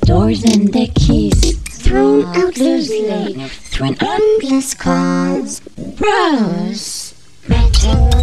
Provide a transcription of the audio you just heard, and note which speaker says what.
Speaker 1: doors and the keys thrown out loosely through an endless cause. Browse metal